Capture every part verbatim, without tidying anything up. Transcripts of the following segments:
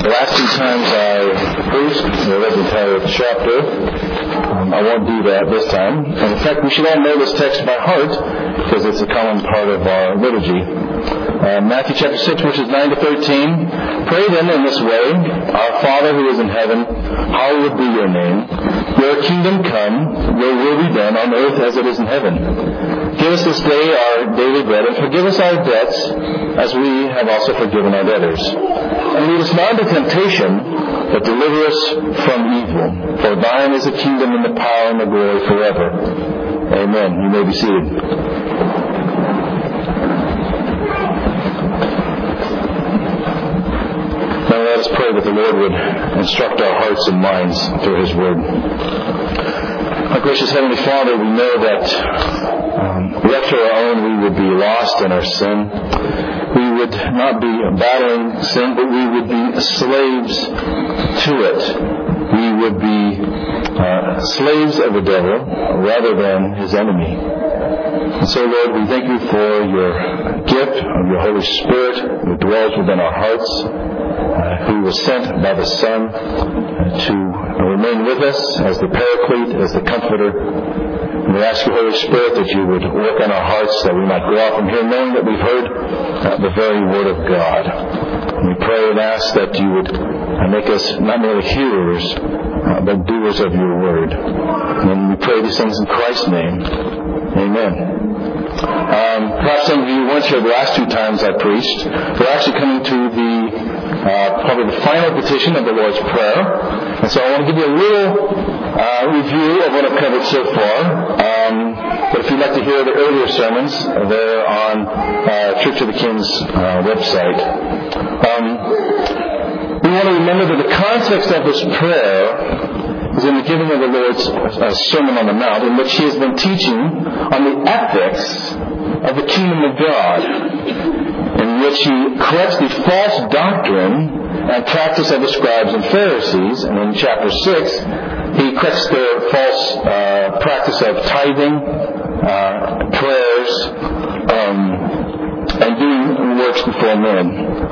last two times I preached, I read the entire chapter. Um, I won't do that this time. And in fact, we should all know this text by heart because it's a common part of our liturgy. Uh, Matthew chapter six, verses nine to thirteen. Pray then in this way: Our Father who is in heaven, hallowed be your name. Your kingdom come, your will be done on earth as it is in heaven. Give us this day our daily bread, and forgive us our debts, as we have also forgiven our debtors. And lead us not into temptation, but deliver us from evil. For thine is the kingdom and the power and the glory forever. Amen. You may be seated. Now let us pray that the Lord would instruct our hearts and minds through His Word. Our gracious Heavenly Father, we know that um, left to our own we would be lost in our sin. We would not be battling sin, but we would be slaves to it. We would be uh, slaves of the devil rather than his enemy. And so, Lord, we thank you for your gift of your Holy Spirit who dwells within our hearts, uh, who was sent by the Son uh, to remain with us as the Paraclete, as the Comforter. And we ask you, Holy Spirit, that you would work on our hearts, that we might go out from here knowing that we've heard uh, the very Word of God. And we pray and ask that you would uh, make us not merely hearers, uh, but doers of your Word. And we pray these things in Christ's name. Amen. Um, perhaps some of you weren't here the last two times I preached. We're actually coming to the uh, probably the final petition of the Lord's Prayer. And so I want to give you a little Uh, review of what I've covered so far. Um, but if you'd like to hear the earlier sermons, they're on uh, Church of the King's uh, website. Um, we want to remember that the context of this prayer is in the giving of the Lord's uh, Sermon on the Mount, in which He has been teaching on the ethics of the kingdom of God, in which He corrects the false doctrine and practice of the scribes and Pharisees. And in chapter six, He corrects their false uh, practice of tithing, uh, prayers, um, and doing works before men.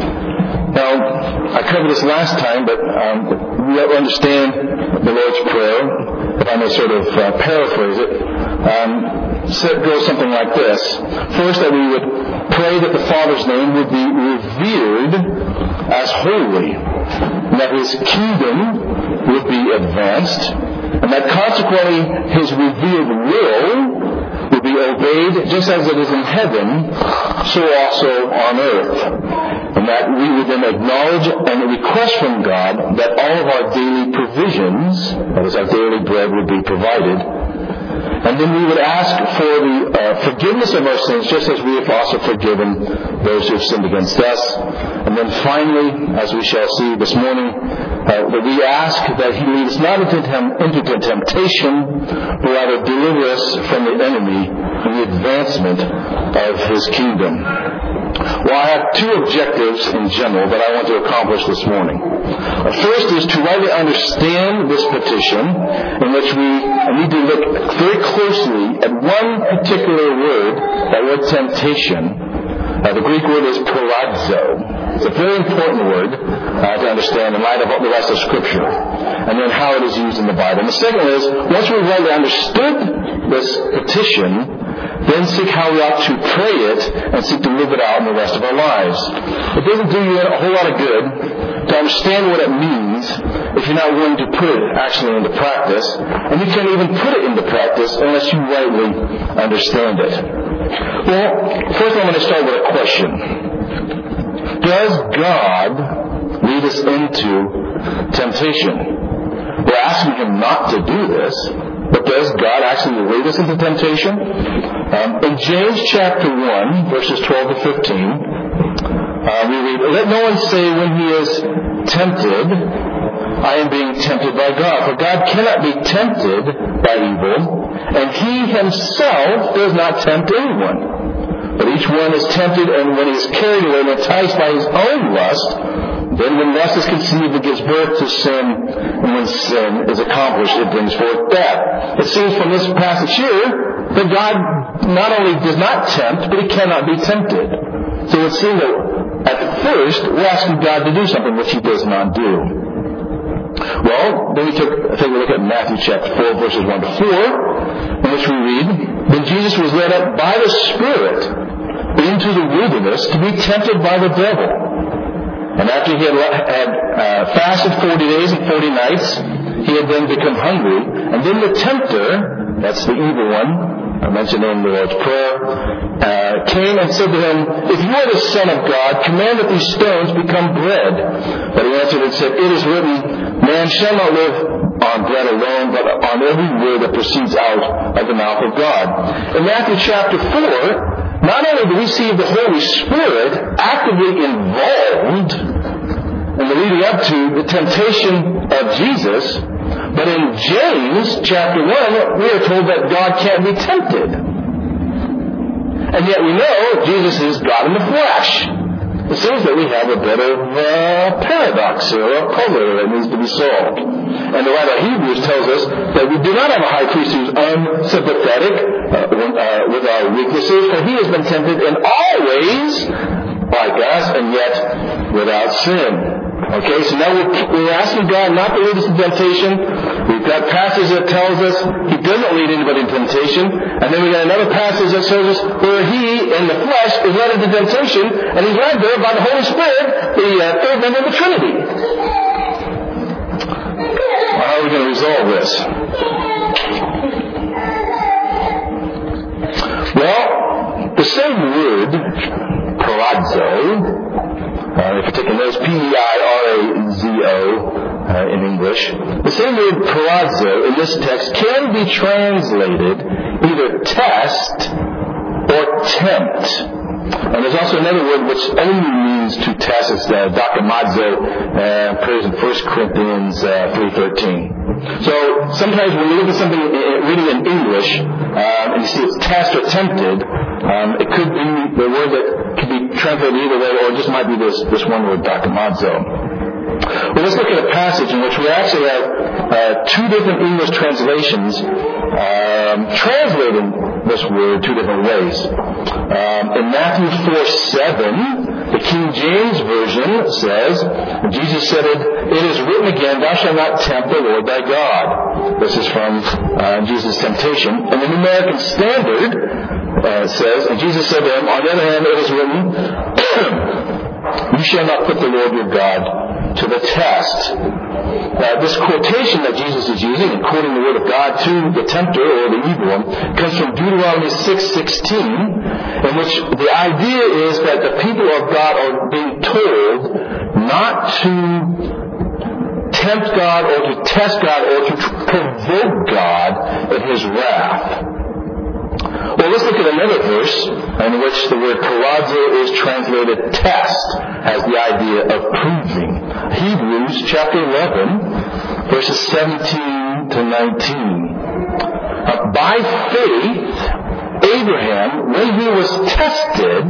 Now, I covered this last time, but um, we understand the Lord's Prayer, if I may sort of uh, paraphrase it. Um, so it goes something like this. First, that we would pray that the Father's name would be revered as holy, and that His kingdom would be advanced, and that consequently His revealed will would be obeyed just as it is in heaven, so also on earth. And that we would then acknowledge and request from God that all of our daily provisions, that is our daily bread, would be provided. And then we would ask for the uh, forgiveness of our sins, just as we have also forgiven those who have sinned against us. And then finally, as we shall see this morning, uh, that we ask that He lead us not into, tem- into temptation, but rather deliver us from the enemy in the advancement of His kingdom. Well, I have two objectives in general that I want to accomplish this morning. The first is to rightly understand this petition, in which we need to look very closely at one particular word, that word temptation. Uh, the Greek word is paradzo. It's a very important word uh, to understand in light of the rest of Scripture, and then how it is used in the Bible. And the second is, once we've rightly understood this petition, then seek how we ought to pray it and seek to live it out in the rest of our lives. It doesn't do you a whole lot of good to understand what it means if you're not willing to put it actually into practice. And you can't even put it into practice unless you rightly understand it. Well, first I want to start with a question. Does God lead us into temptation? We're asking Him not to do this, but does God actually lead us into temptation? Um, in James chapter one, verses twelve to fifteen, uh, we read, "Let no one say when he is tempted, I am being tempted by God. For God cannot be tempted by evil, and He Himself does not tempt anyone. But each one is tempted, and when he is carried away and enticed by his own lust, then when lust is conceived, it gives birth to sin, and when sin is accomplished, it brings forth death." It seems from this passage here that God not only does not tempt, but He cannot be tempted. So it seems that at first we're asking God to do something which He does not do. Well, then we took, take a look at Matthew chapter four, verses one to four, in which we read, "Then Jesus was led up by the Spirit into the wilderness to be tempted by the devil. And after he had, had uh, fasted forty days and forty nights, he had then become hungry. And then the tempter," that's the evil one, I mentioned in the Lord's Prayer, uh, came and said to him, "If you are the Son of God, command that these stones become bread." But he answered and said, "It is written, man shall not live on bread alone, but on every word that proceeds out of the mouth of God." In Matthew chapter four, not only do we see the Holy Spirit actively involved in the leading up to the temptation of Jesus, but in James chapter one, we are told that God can't be tempted. And yet we know Jesus is God in the flesh. It seems that we have a bit of a paradox or a puzzle that needs to be solved. And the writer of Hebrews tells us that we do not have a high priest who is unsympathetic uh, with our weaknesses, for he has been tempted in all ways like us, and yet without sin. Okay, so now we're, we're asking God not to lead us into temptation. We've got passage that tells us He doesn't lead anybody into temptation. And then we've got another passage that shows us where He, in the flesh, is led into temptation. And He's led there by the Holy Spirit, the uh, third member of the Trinity. Well, how are we going to resolve this? Well, the same word, parazo, Uh, if you take a notice, P E I R A Z O uh, in English. The same word parazo in this text can be translated either test or tempt. And there's also another word which only means to test. It's uh, dokimazo, uh, appears in First Corinthians uh, three thirteen. So sometimes when you look at something reading in English, um, and you see it's test or tempted, um, it could be the word that could be translated either way, or it just might be this, this one word, dokimazo. Well, let's look at a passage in which we actually have uh, two different English translations um, translating this word two different ways. Um, in Matthew four seven, the King James Version says, Jesus said, it, "It is written again, thou shalt not tempt the Lord thy God." This is from uh, Jesus' temptation. And the New American Standard uh, says, and Jesus said to him, "On the other hand, it is written, you shall not put the Lord your God to the test." Uh, this quotation that Jesus is using, and quoting the word of God to the tempter or the evil one, comes from Deuteronomy six sixteen, in which the idea is that the people of God are being told not to tempt God or to test God or to provoke God in His wrath. Well, let's look at another verse in which the word parazo is translated test, has the idea of proving. Hebrews chapter eleven, verses seventeen to nineteen. Uh, by faith, Abraham, when he was tested,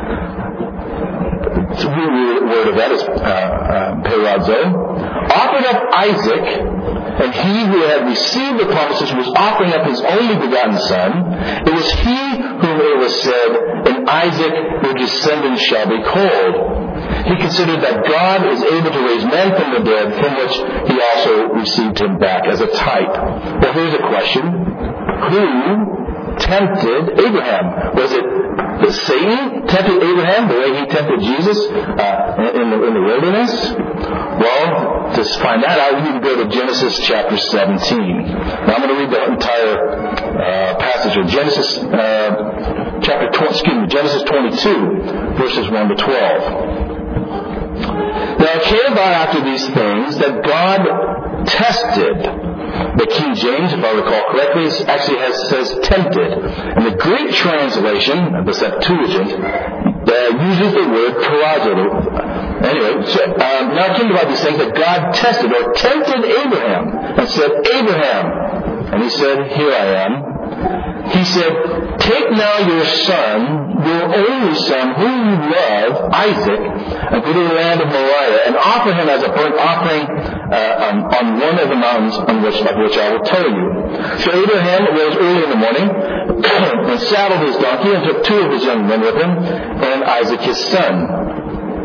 the word of that is uh, uh, parazo, offered up Isaac, and he who had received the promises was offering up his only begotten son. It was he whom it was said, "In Isaac your descendants shall be called." He considered that God is able to raise men from the dead, from which he also received him back as a type. Well, here's a question. Who tempted Abraham? Was it that Satan tempted Abraham the way he tempted Jesus uh, in, the, in the wilderness? Well, to find that out, we need to go to Genesis chapter seventeen. Now, I'm going to read the entire uh, passage of Genesis uh, chapter twenty, excuse me, Genesis twenty-two, verses one to twelve. Now it came about after these things that God tested. The King James, if I recall correctly, actually has, says tempted. And the Greek translation, the Septuagint, uh, uses the word parazo. Anyway, so, um, now it came about these things that God tested or tempted Abraham and said, "Abraham." And he said, "Here I am." He said, "Take now your son, your only son, whom you love, Isaac, and go to the land of Moriah, and offer him as a burnt offering uh, on, on one of the mountains on which, of which I will tell you." So Abraham arose early in the morning, and saddled his donkey, and took two of his young men with him, and Isaac his son.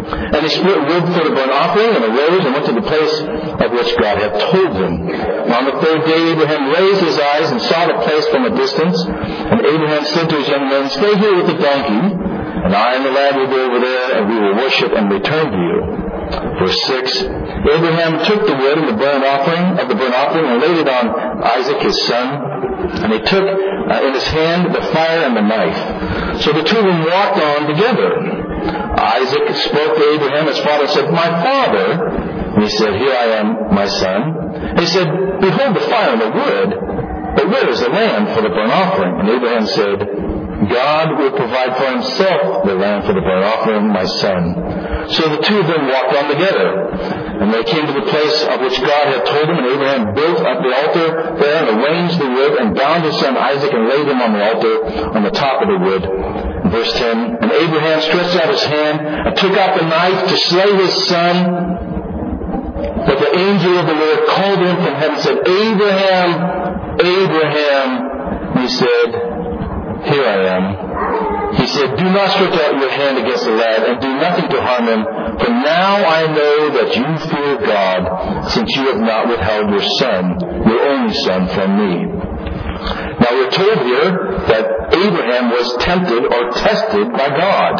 And he split wood for the burnt offering and arose and went to the place of which God had told him. And on the third day Abraham raised his eyes and saw the place from a distance. And Abraham said to his young men, "Stay here with the donkey, and I and the lad will go over there, and we will worship and return to you." Verse six, Abraham took the wood and the burnt offering of the burnt offering and laid it on Isaac his son. And he took uh, in his hand the fire and the knife. So the two of them walked on together. Isaac spoke to Abraham, his father, and said, "My father." And he said, "Here I am, my son." And he said, "Behold the fire and the wood, but where is the lamb for the burnt offering?" And Abraham said, "God will provide for himself the lamb for the burnt offering, my son." So the two of them walked on together. And they came to the place of which God had told him, and Abraham built up the altar there and arranged the wood and bound his son Isaac and laid him on the altar on the top of the wood. Verse ten, and Abraham stretched out his hand and took out the knife to slay his son. But the angel of the Lord called him from heaven and said, "Abraham, Abraham." And he said, "Here I am." He said, "Do not stretch out your hand against the lad, and do nothing to harm him. For now I know that you fear God, since you have not withheld your son, your only son, from me." Now we're told here that Abraham was tempted or tested by God.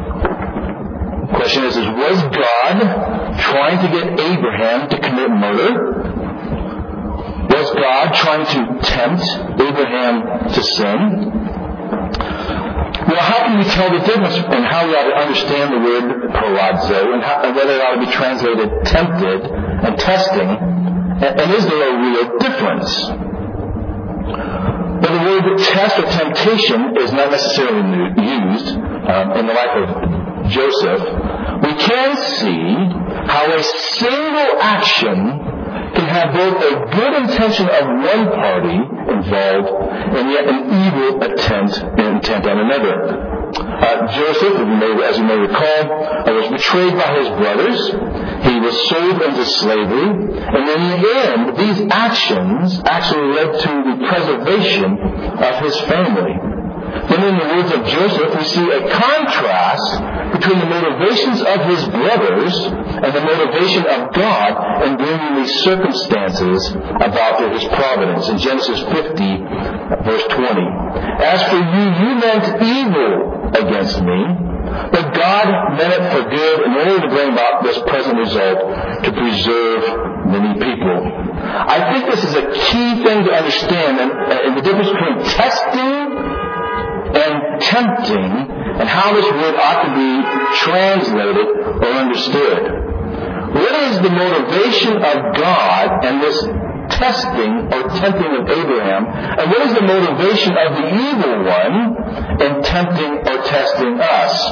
The question is, is was God trying to get Abraham to commit murder? Was God trying to tempt Abraham to sin? Well, how can we tell the difference in how we ought to understand the word perazzo and, how, and whether it ought to be translated tempted and testing? And, and is there a real difference? Well, the word test or temptation is not necessarily used um, in the life of Joseph. We can see how a single action can have both a good intention of one party involved and yet an evil attempt intent on another. Uh, Joseph, as you, may, as you may recall, uh, was betrayed by his brothers. He was sold into slavery. And in the end, these actions actually led to the preservation of his family. Then in the words of Joseph, we see a contrast between the motivations of his brothers and the motivation of God in bringing these circumstances about his providence. In Genesis fifty, verse twenty, "As for you, you meant evil against me, but God meant it for good in order to bring about this present result, to preserve many people." I think this is a key thing to understand in, in the difference between testing and tempting, and how this word ought to be translated or understood. What is the motivation of God in this testing or tempting of Abraham, and what is the motivation of the evil one in tempting or testing us?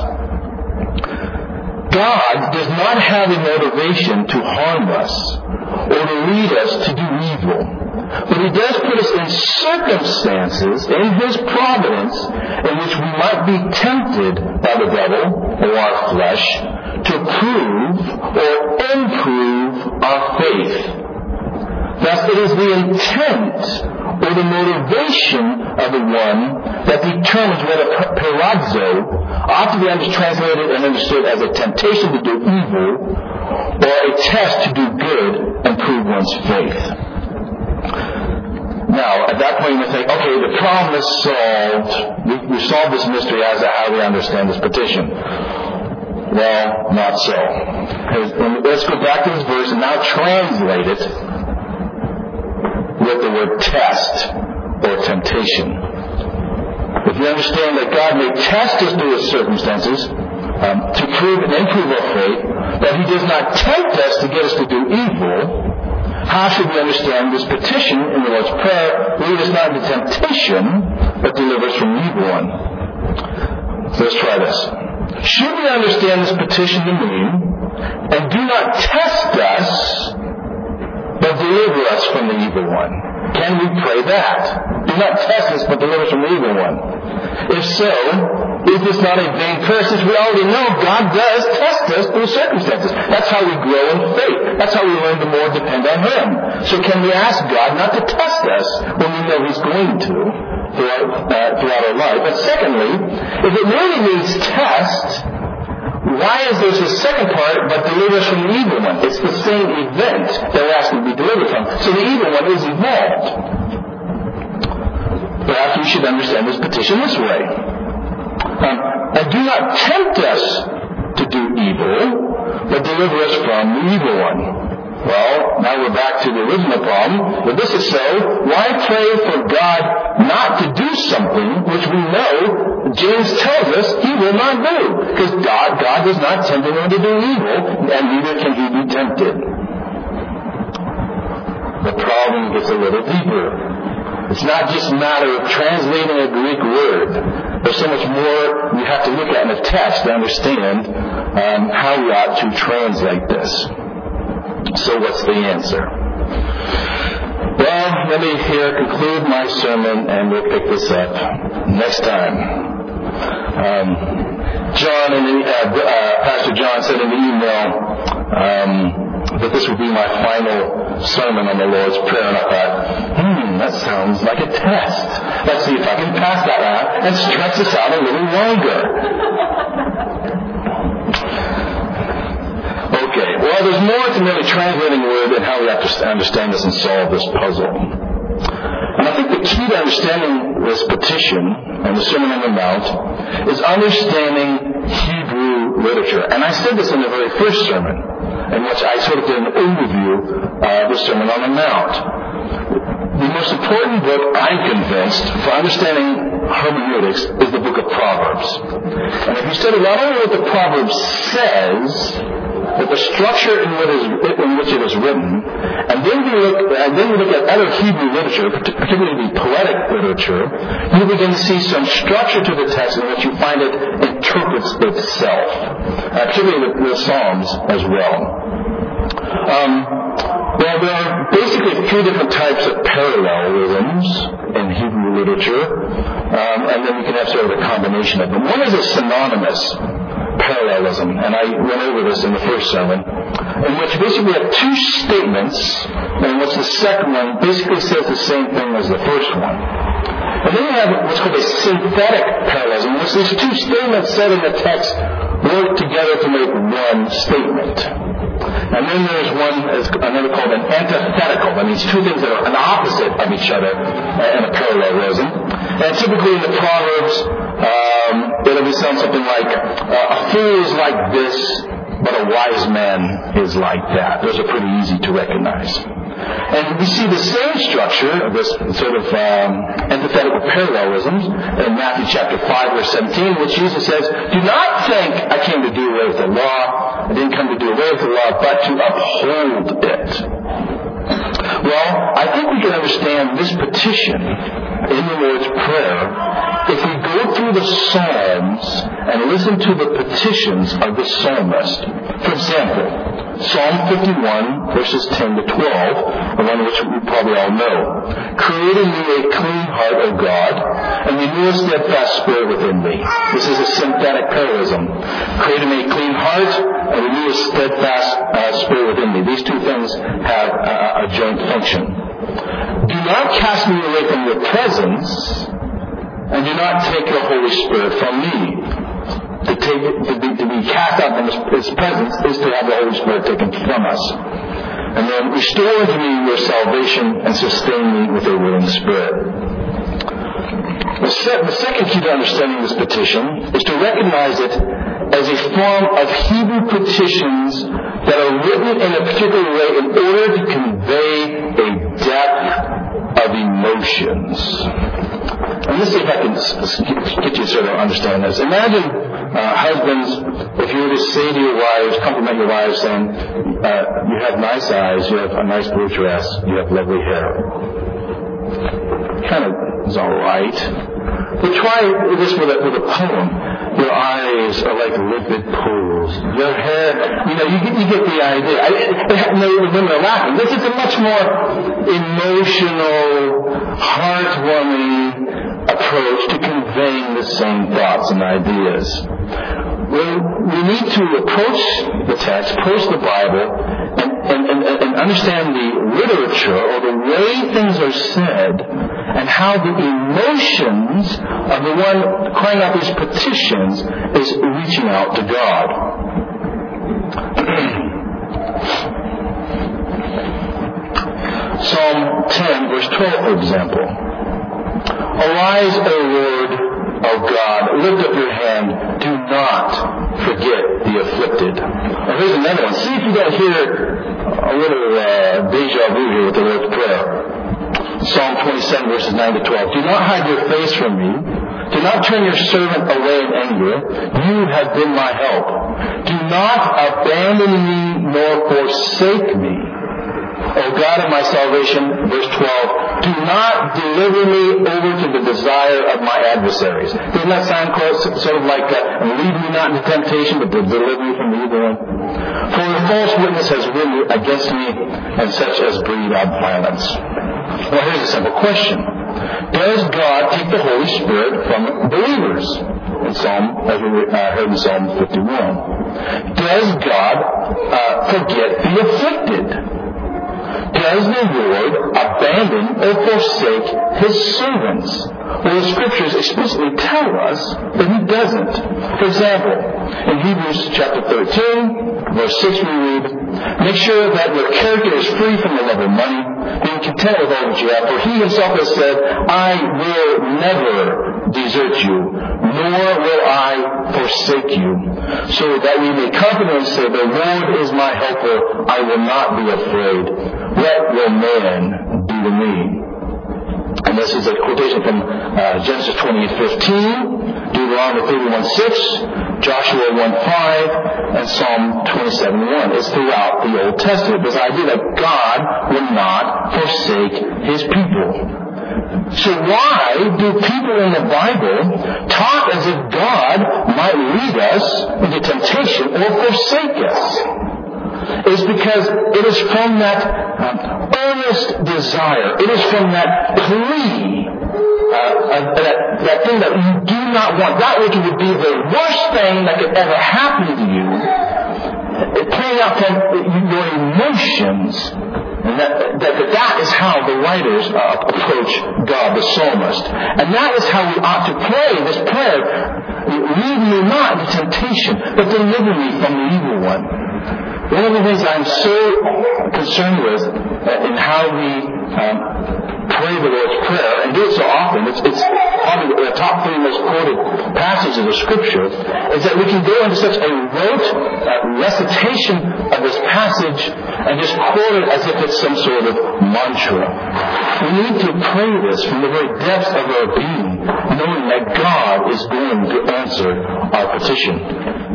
God does not have a motivation to harm us or to lead us to do evil. But He does put us in circumstances in His providence in which we might be tempted by the devil or our flesh to prove or improve our faith. Thus, it is the intent or the motivation of the one that determines whether perazzo ought to be translated and understood as a temptation to do evil or a test to do good and prove one's faith. Now, at that point you may think, okay, the problem is solved. We, we solved this mystery as to how we understand this petition. Well, not so. Let's go back to this verse and now translate it with the word test or temptation. If you understand that God may test us through His circumstances um, to prove and improve our faith, that He does not tempt us to get us to do evil, how should we understand this petition in the Lord's Prayer? Lead us not into temptation, but deliver us from the evil one. So let's try this. Should we understand this petition to mean, and do not test us, but deliver us from the evil one? Can we pray that? Do not test us, but deliver us from the evil one. If so, is this not a vain prayer, since we already know God does test us through circumstances? That's how we grow in faith. That's how we learn to more depend on Him. So can we ask God not to test us when we know He's going to throughout, uh, throughout our life? But secondly, if it really means test, why is there this second part, but deliver us from the evil one? It's the same event that we're asking to be delivered from. So the evil one is involved. Perhaps we should understand this petition this way. Um, and do not tempt us to do evil, but deliver us from the evil one. Well, now we're back to the original problem. If this is so, why pray for God not to do something which we know James tells us he will not do? Because God, God does not tempt anyone to do evil, and neither can he be tempted. The problem gets a little deeper. It's not just a matter of translating a Greek word. There's so much more we have to look at in the text to understand um, how we ought to translate this. So what's the answer? Well, let me here conclude my sermon, and we'll pick this up next time. Um, John and the, uh, uh, Pastor John said in the email um, that this would be my final sermon on the Lord's Prayer, and I thought, hmm, that sounds like a test. Let's see if I can pass that out and stretch this out a little longer. Okay, well, there's more to merely translating a word and how we have to understand this and solve this puzzle. And I think the key to understanding this petition and the Sermon on the Mount is understanding Hebrew literature. And I said this in the very first sermon, in which I sort of did an overview of the Sermon on the Mount. The most important book, I'm convinced, for understanding hermeneutics is the book of Proverbs. And if you study not only what the Proverbs says, but the structure in which, is, in which it is written, and then you look, and then you look at other Hebrew literature, particularly the poetic literature, you begin to see some structure to the text in which you find it interprets itself, uh, particularly the, the Psalms as well. Um, well, there are basically three different types of parallelisms in Hebrew literature, um, and then you can have sort of a combination of them. One is a synonymous parallelism, and I went over this in the first sermon, in which basically we have two statements, in which the second one basically says the same thing as the first one. And then you have what's called a synthetic parallelism, in which these two statements said in the text work together to make one statement. And then there's one, another called an antithetical. That means two things that are an opposite of each other in a parallelism. And typically in the Proverbs, um, it'll be something like, uh, a fool is like this, but a wise man is like that. Those are pretty easy to recognize. And we see the same structure of this sort of um, antithetical parallelisms in Matthew chapter five, verse seventeen, which Jesus says, "Do not think I came to do away with the law. I didn't come to do away with the law, but to uphold it." Well, I think we can understand this petition in the Lord's Prayer if we go through the Psalms and listen to the petitions of the psalmist. For example, Psalm fifty-one, verses ten to twelve, the one which we probably all know. "Create in me a clean heart, O God, and renew a steadfast spirit within me." This is a synthetic parallelism. Create in me a clean heart, and renew a steadfast uh, spirit within me. These two things have uh, a joint function. "Do not cast me away from your presence, and do not take your Holy Spirit from me." To, take, to, be, to be cast out from His presence is to have the Holy Spirit taken from us. And then, "Restore to me your salvation and sustain me with a willing spirit." The, se- the second key to understanding this petition is to recognize it as a form of Hebrew petitions that are written in a particular way in order to convey a depth of emotions. And let's see if I can get you to sort of understand this. Imagine uh, husbands, if you were to say to your wives, compliment your wives, saying, uh, "You have nice eyes, you have a nice blue dress, you have lovely hair." Kind of is all right. But try this with a, with a poem. "Your eyes are like limpid pools. Your hair," you know, you get, you get the idea. I, it, no, women are laughing. This is a much more emotional, heartwarming approach to conveying the same thoughts and ideas. Well, we need to approach the text, approach the Bible, and, and, and, and understand the literature or the way things are said, and how the emotions of the one crying out these petitions is reaching out to God. Psalm ten, verse twelve, for example. Arise, O Lord, O God, lift up your hand, do not forget the afflicted. Now here's another one. See if you don't hear a little uh, deja vu here with the Lord's Prayer. Psalm twenty-seven, verses nine to twelve. Do not hide your face from me. Do not turn your servant away in anger. You have been my help. Do not abandon me nor forsake me. O God of my salvation, verse twelve, do not deliver me over to the desire of my adversaries. Doesn't that sound close, sort of like, uh, lead me not into temptation, but deliver me from the evil one? For a false witness has risen against me, and such as breathe out violence. Well, here's a simple question. Does God take the Holy Spirit from believers? In Psalm, as we uh, heard in Psalm fifty-one. Does God uh, forget the afflicted? Does the Lord abandon or forsake His servants? Well, the Scriptures explicitly tell us that He doesn't. For example, in Hebrews chapter thirteen, verse six, we read, make sure that your character is free from the love of money, being content with all that you have. For He Himself has said, I will never desert you, nor will I forsake you, so that we may confidently say, the Lord is my helper, I will not be afraid. What will man do to me? And this is a quotation from uh, Genesis twenty-eight fifteen, Deuteronomy thirty-one six, Joshua one five, and Psalm twenty-seven one. It's throughout the Old Testament. This idea that God will not forsake His people. So why do people in the Bible talk as if God might lead us into temptation or forsake us? Is because it is from that um, earnest desire. It is from that plea, uh, uh, that, that thing that you do not want, that which would be the worst thing that could ever happen to you, it playing out from your emotions. And that, that, that is how the writers uh, approach God, the psalmist. And that is how we ought to pray this prayer. Lead me not into temptation, but deliver me from the evil one. One of the things I'm so concerned with uh, in how we um, pray the Lord's Prayer, and do it so often, it's, it's probably the top three most quoted passages of Scripture, is that we can go into such a rote uh, recitation of this passage and just quote it as if it's some sort of mantra. We need to pray this from the very depths of our being, knowing that God is going to answer our petition.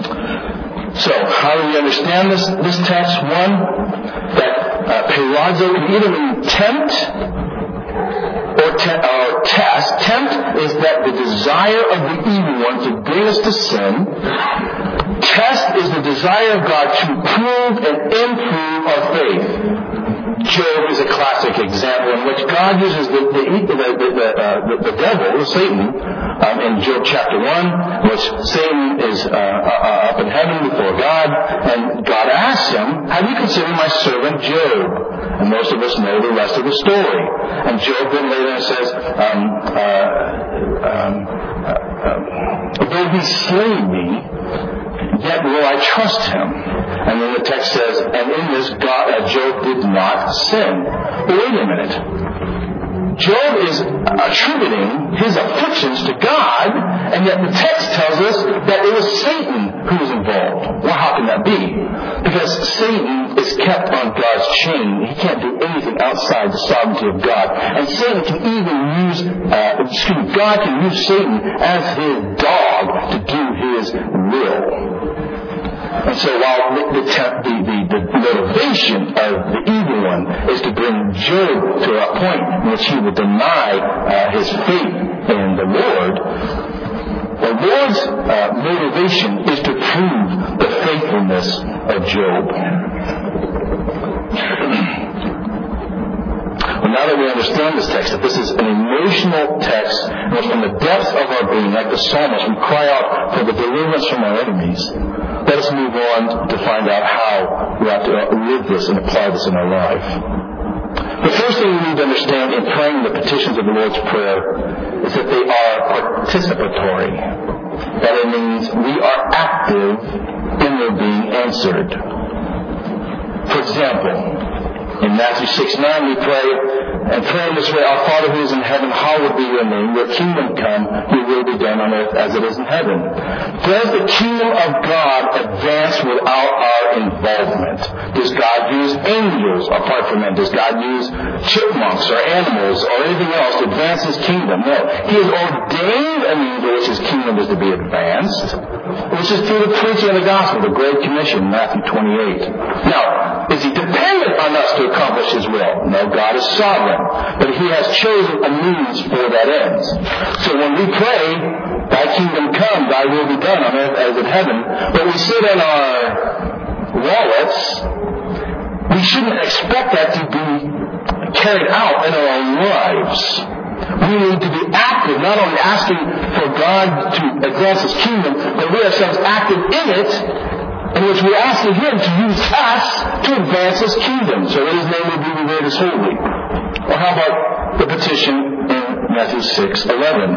So, how do we understand this, this text? One, that uh, peirazo can either mean tempt or, te- or test. Tempt is that the desire of the evil one to bring us to sin. Test is the desire of God to prove and improve our faith. Job is a classic example in which God uses the the, the, the, the, uh, the, the devil, Satan, um, in Job chapter one, which Satan is uh, uh, up in heaven before God, and God asks him, have you considered my servant Job? And most of us know the rest of the story. And Job then later says, um, uh, um, uh, uh, though he slay me, yet will I trust him. And then the text says, and in this God, uh, Job did not sin. But wait a minute. Job is attributing his afflictions to God, and yet the text tells us that it was Satan who was involved. Well, how can that be? Because Satan is kept on God's chain. He can't do anything outside the sovereignty of God. And Satan can even use, uh, excuse me, God can use Satan as his dog to do his will. And so while the, the, the, the motivation of the evil one is to bring Job to a point in which he would deny uh, his faith in the Lord, the Lord's uh, motivation is to prove the faithfulness of Job. Well, now that we understand this text, that this is an emotional text, and it's from the depths of our being, like the psalmist, we cry out for the deliverance from our enemies. Let us move on to find out how we have to live this and apply this in our life. The first thing we need to understand in praying the petitions of the Lord's Prayer is that they are participatory. but it means we are active in their being answered. For example, in Matthew six nine we pray, and pray in this way, Our Father who is in heaven, hallowed be your name. Your kingdom come, your will be done on earth as it is in heaven. Does the kingdom of God advance without our involvement? Does God use angels apart from men? Does God use chipmunks or animals or anything else to advance His kingdom? No. He has ordained an angel which His kingdom is to be advanced, which is through the preaching of the gospel, the Great Commission, Matthew twenty-eight. Now, is He dependent on us to accomplish His will? No, God is sovereign, but He has chosen a means for that end. So when we pray, Thy kingdom come, Thy will be done on earth as in heaven, but we sit in our wallets, we shouldn't expect that to be carried out in our own lives. We need to be active, not only asking for God to advance His kingdom, but we ourselves active in it, in which we're asking Him to use us to advance His kingdom, so that His name will be revered as holy. Or how about the petition in Matthew six eleven?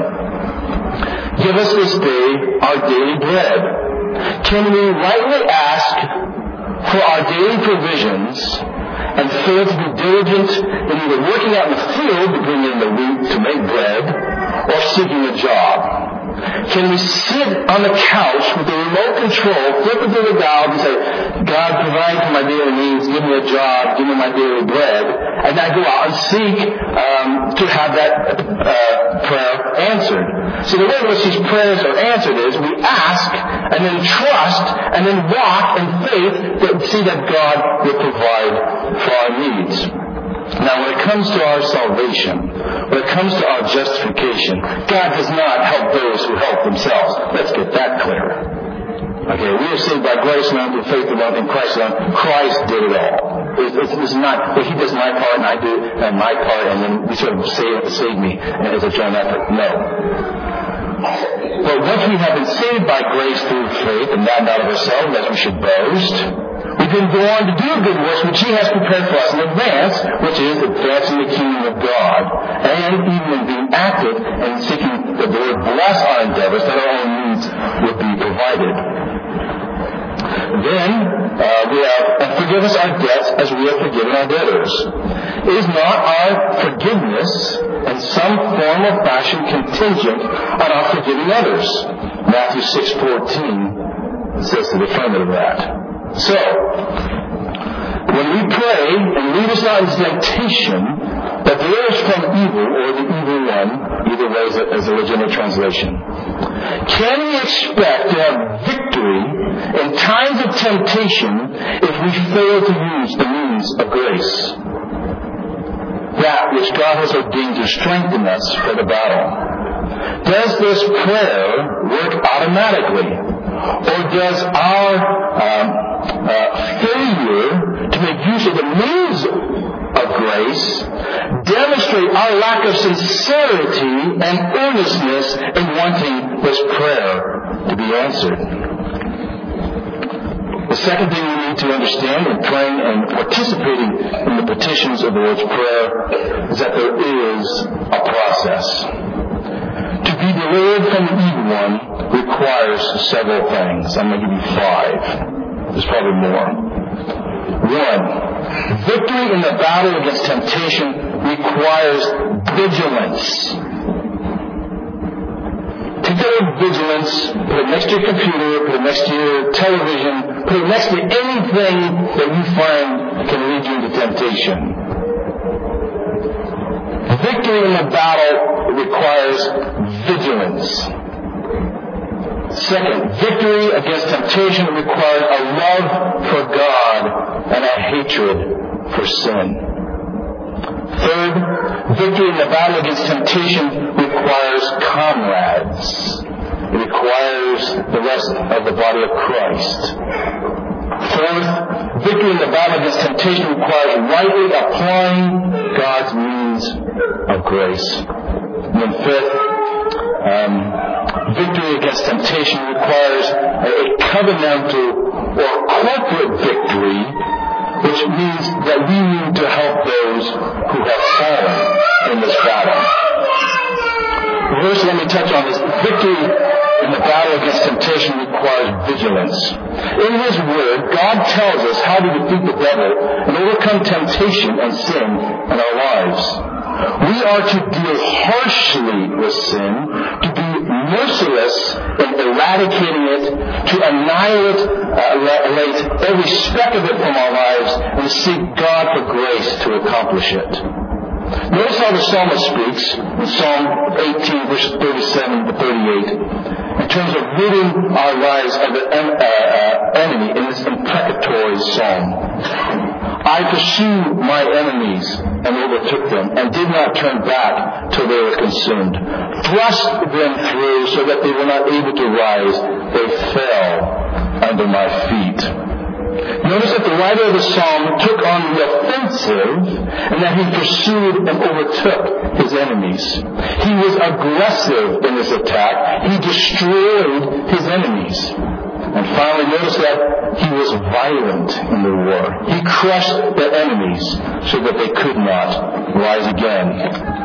Give us this day our daily bread. Can we rightly ask for our daily provisions and fail to be diligent in either working out in the field to bring in the wheat to make bread or seeking a job? Can we sit on the couch with the remote control, flip it to the valve and say, God, provide for my daily needs, give me a job, give me my daily bread, and I go out and seek um, to have that uh, prayer answered. So the way in which these prayers are answered is we ask and then trust and then walk in faith to see that God will provide for our needs. Now, when it comes to our salvation, when it comes to our justification, God does not help those who help themselves. Let's get that clear. Okay, we are saved by grace alone, through faith alone, in Christ alone. Christ did it all. It's, it's, it's not, well, He does my part and I do and my part, and then we sort of save, save me as a joint effort. No. But once we have been saved by grace through faith, and that not of ourselves, as we should boast, we can go on to do good works which He has prepared for us in advance, which is advancing the kingdom of God, and even in being active and seeking that the Lord bless our endeavors, that our own needs would be provided. Then uh, we have, and forgive us our debts as we have forgiven our debtors. Is not our forgiveness in some form or fashion contingent on our forgiving others? Matthew six fourteen says to the affirmative of that. So, when we pray and lead us not into temptation, that delivers from evil, or the evil one, either way as a legitimate translation, can we expect to have victory in times of temptation if we fail to use the means of grace? That which God has ordained to strengthen us for the battle. Does this prayer work automatically? Or does our um, uh, failure to make use of the means of grace demonstrate our lack of sincerity and earnestness in wanting this prayer to be answered? The second thing we need to understand in praying and participating in the petitions of the Lord's Prayer is that there is a process. To be delivered from the evil one requires several things. I'm going to give you five. There's probably more. One, victory in the battle against temptation requires vigilance. Take the word vigilance, put it next to your computer, put it next to your television, put it next to anything that you find can lead you into temptation. Victory in the battle requires vigilance. Second, victory against temptation requires a love for God and a hatred for sin. Third, victory in the battle against temptation requires comrades. It requires the rest of the body of Christ. Fourth, victory in the battle against temptation requires rightly applying God's means of grace. And then fifth, um, victory against temptation requires a covenantal or corporate victory, which means that we need to help those who have fallen in this battle. First, let me touch on this. Victory in the battle against temptation requires vigilance. In His Word, God tells us how to defeat the devil and overcome temptation and sin in our lives. We are to deal harshly with sin, to be merciless in eradicating it, to annihilate uh, every speck of it from our lives, and to seek God for grace to accomplish it. Notice how the psalmist speaks in Psalm eighteen, verses thirty-seven to thirty-eight, in terms of ridding our lives of the en- uh, uh, enemy in this imprecatory psalm. I pursued my enemies and overtook them, and did not turn back till they were consumed. Thrust them through so that they were not able to rise. They fell under my feet. Notice that the writer of the psalm took on the offensive, and that he pursued and overtook his enemies. He was aggressive in his attack. He destroyed his enemies. And finally, notice that he was violent in the war. He crushed their enemies so that they could not rise again.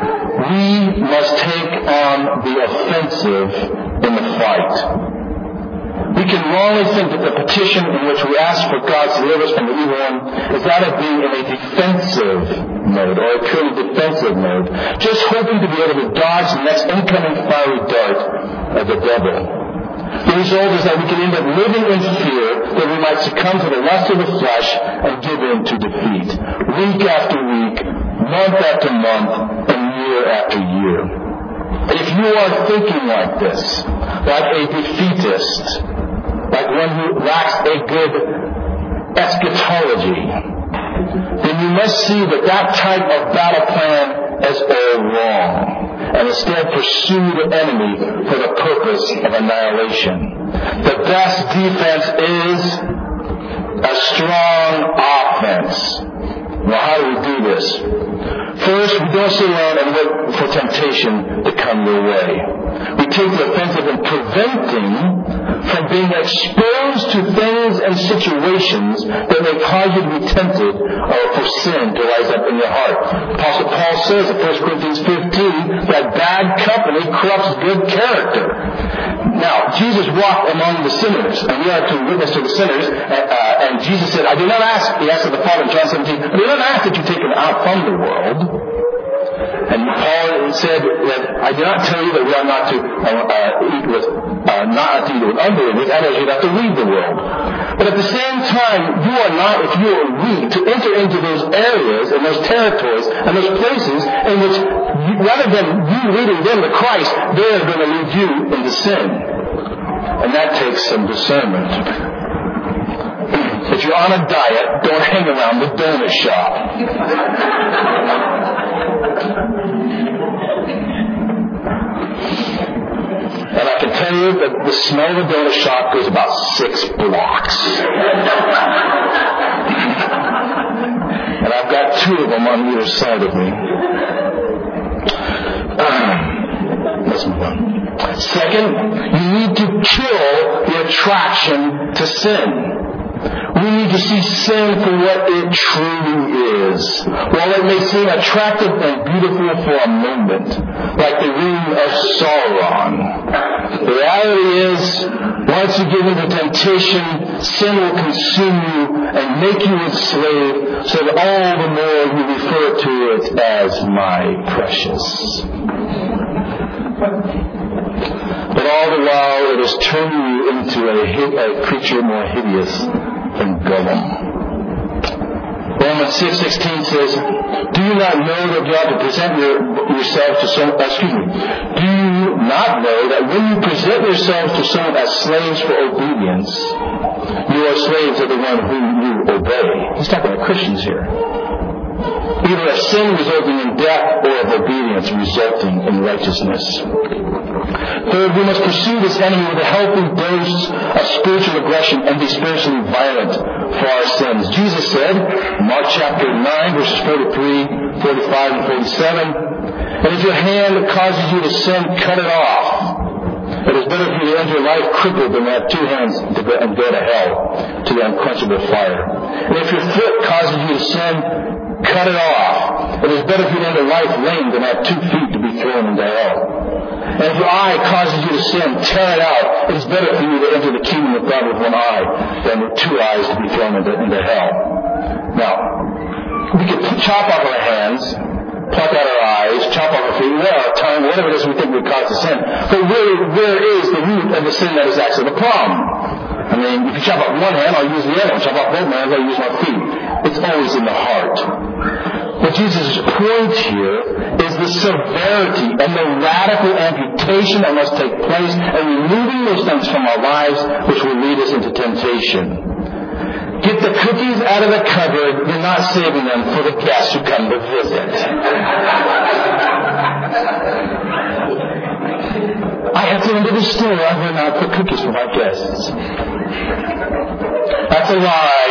We must take on the offensive in the fight. We can wrongly think that the petition in which we ask for God's deliverance from the evil one is that of being in a defensive mode, or a purely defensive mode, just hoping to be able to dodge the next incoming fiery dart of the devil. The result is that we can end up living in fear that we might succumb to the lust of the flesh and give in to defeat, week after week, month after month, and year after year. If you are thinking like this, like a defeatist, like one who lacks a good eschatology, then you must see that that type of battle plan is all wrong, and instead pursue the enemy for the purpose of annihilation. The best defense is a strong offense. Now, how do we do this? First, we don't sit around and wait for temptation to come your way. We take the offensive in preventing from being exposed to things and situations that may cause you to be tempted or for sin to rise up in your heart. Apostle Paul says in First Corinthians fifteen that bad company corrupts good character. Now, Jesus walked among the sinners, and we are to witness to the sinners, and, uh, and Jesus said, I do not ask, he asked of the Father in John seventeen, I do not ask that you take them out from the world. And Paul said that I do not tell you that we are not to uh, uh, eat with, uh, not to eat with unbelievers, and that you have to leave the world. But at the same time, you are not, if you are weak, to enter into those areas and those territories and those places in which, you, rather than you leading them to Christ, they are going to lead you into sin. And that takes some discernment. If you're on a diet, don't hang around the donut shop. And I can tell you that the smell of the donut shop goes about six blocks. And I've got two of them on either side of me. Um, let's move on. Second, you need to kill the attraction to sin. We need to see sin for what it truly is. While it may seem attractive and beautiful for a moment, like the ring of Sauron, the reality is, once you give into temptation, sin will consume you and make you enslaved, so that all the more you refer to it as my precious. But all the while it is turning you into a, a creature more hideous than Gollum. Romans six sixteen says, do you not know that you ought to present your, yourselves to someone, excuse me, do you not know that when you present yourselves to someone as slaves for obedience, you are slaves of the one whom you obey? He's talking about Christians here. Either of sin resulting in death or of obedience resulting in righteousness. Third, we must pursue this enemy with a healthy dose of spiritual aggression and be spiritually violent for our sins. Jesus said, Mark chapter nine, verses forty-three, forty-five, and forty-seven, and if your hand causes you to sin, cut it off. It is better for you to end your life crippled than to have two hands to go, and go to hell, to the unquenchable fire. And if your foot causes you to sin, cut it off. It is better for you to end a life lame than have two feet to be thrown into hell. And if your eye causes you to sin, tear it out. It is better for you to enter the kingdom of God with one eye than with two eyes to be thrown into, into hell. Now, we can chop off our hands, pluck out our eyes, chop off our feet, wear our tongue, whatever it is we think would cause the sin. But really, where is the root of the sin that is actually the problem? I mean, if you chop off one hand, I'll use the other one. Chop off both hands, I'll use my feet. It's always in the heart. But Jesus' point here is the severity and the radical amputation that must take place and removing those things from our lives which will lead us into temptation. Get the cookies out of the cupboard. You're not saving them for the guests who come to visit. I have to enter the store. I will not put cookies for my guests. That's a lie.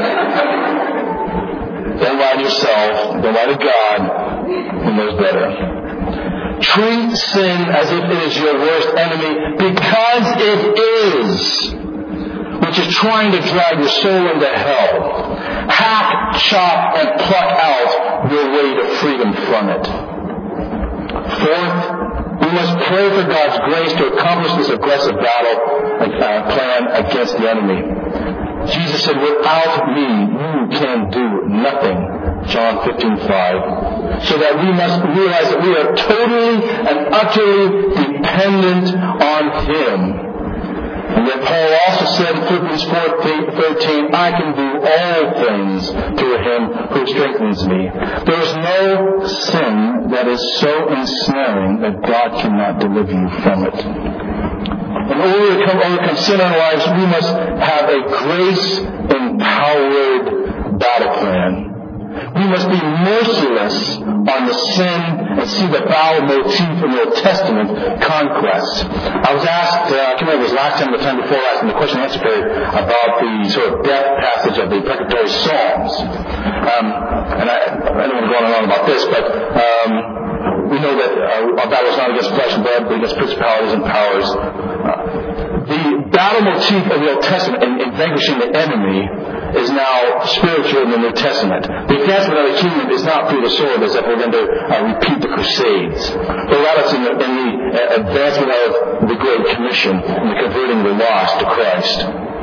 Don't lie to yourself. Don't lie to God. He knows better. Treat sin as if it is your worst enemy, because it is, which is trying to drag your soul into hell. Hack, chop, and pluck out your way to freedom from it. Fourth, we must pray for God's grace to accomplish this aggressive battle uh, plan against the enemy. Jesus said, without me, you can do nothing. John fifteen five. So that we must realize that we are totally and utterly dependent on Him. And yet Paul also said in Philippians four thirteen, I can do all things through Him who strengthens me. There is no sin that is so ensnaring that God cannot deliver you from it. In order to overcome sin in our lives, we must have a grace-empowered battle plan. We must be merciless on the sin and see the foul motif in the Old Testament conquest. I was asked, uh, I can't remember if it was last time or the time before last in the question and answer period about the sort of death passage of the precatory Psalms. Um, and I, I don't want to go on and on about this, but um, we know that uh, our battle is not against flesh and blood, but against principalities and powers. Uh, the battle motif of the Old Testament in, in vanquishing the enemy is now spiritual in the New Testament. The advancement of the kingdom is not through the sword, as if we're going to uh, repeat the Crusades, but rather it's in the, in the uh, advancement of the Great Commission and the converting the lost to Christ.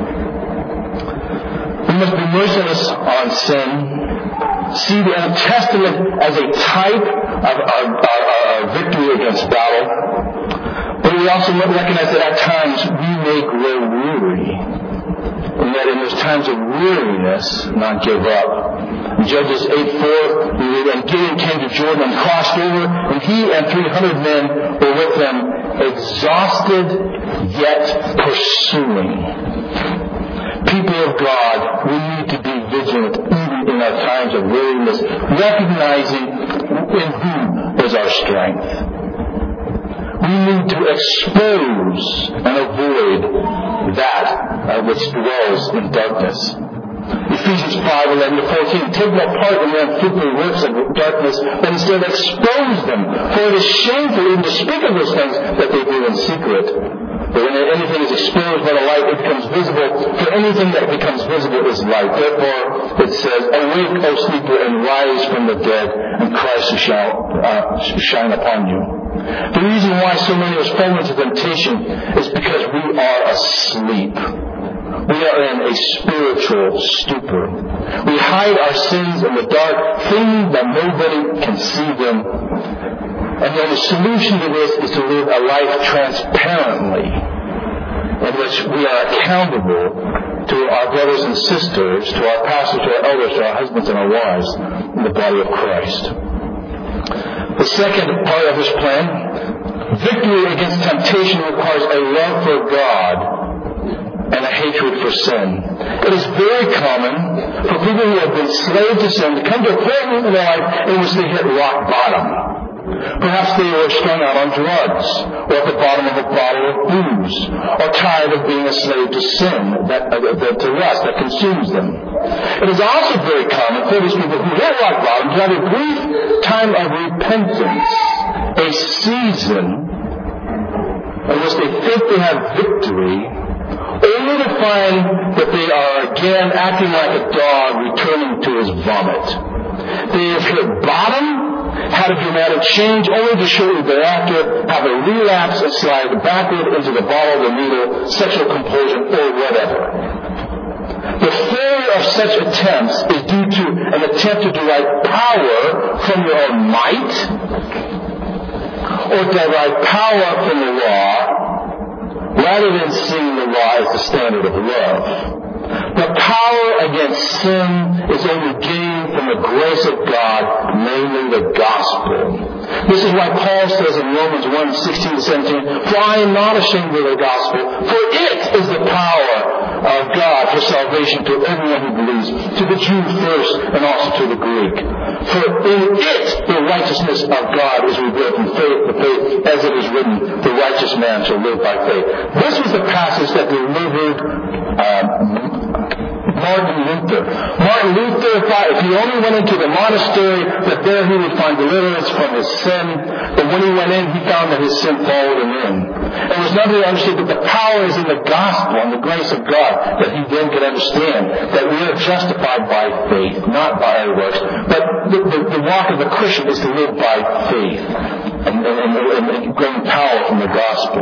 We must be merciless on sin. See the Old Testament as a type of our victory against battle. But we also recognize that at times we may grow weary. And that in those times of weariness, not give up. In Judges eight four, we read, and Gideon came to Jordan and crossed over, and he and three hundred men were with him, exhausted yet pursuing. People of God, we need to be vigilant even in our times of weariness, recognizing in whom is our strength. We need to expose and avoid that uh, which dwells in darkness. Ephesians five eleven to fourteen. Take no part in the unfruitful works of darkness, but instead expose them. For it is shameful even to speak of those things that they do in secret. But when anything is exposed by the light, it becomes visible. For anything that becomes visible is light. Therefore, it says, awake, O sleeper, and rise from the dead, and Christ shall uh, shine upon you. The reason why so many of us fall into temptation is because we are asleep. We are in a spiritual stupor. We hide our sins in the dark, thinking that nobody can see them. And then the solution to this is to live a life transparently, in which we are accountable to our brothers and sisters, to our pastors, to our elders, to our husbands and our wives in the body of Christ. The second part of this plan, victory against temptation requires a love for God and a hatred for sin. It is very common for people who have been slaves to sin to come to a point in their life in which they hit rock bottom. Perhaps they were strung out on drugs, or at the bottom of a bottle of booze, or tired of being a slave to sin, that, uh, to lust that consumes them. It is also very common for these people who hit rock bottom to have a brief time of repentance, a season in which they think they have victory, only to find that they are again acting like a dog returning to his vomit. They have hit bottom, had a dramatic change, only to shortly thereafter have a relapse and slide backward into the ball of the needle, sexual compulsion, or whatever. The failure of such attempts is due to an attempt to derive power from your own might, or derive power from the law, rather than seeing the law as the standard of love. The power against sin is only gained from the grace of God, namely the gospel. This is why Paul says in Romans one, sixteen to seventeen, "For I am not ashamed of the gospel, for it is the power of God for salvation to everyone who believes, to the Jew first and also to the Greek. For in it the righteousness of God is revealed from faith to faith, as it is written, the righteous man shall live by faith." This was the passage that delivered um, Martin Luther. Martin Luther thought if he only went into the monastery, that there he would find deliverance from his sin. But when he went in, he found that his sin followed him in. And it was not really understood that the power is in the gospel and the grace of God, that he then could understand that we are justified by faith, not by our works. But the, the, the walk of the Christian is to live by faith and, and, and, and gain power from the gospel.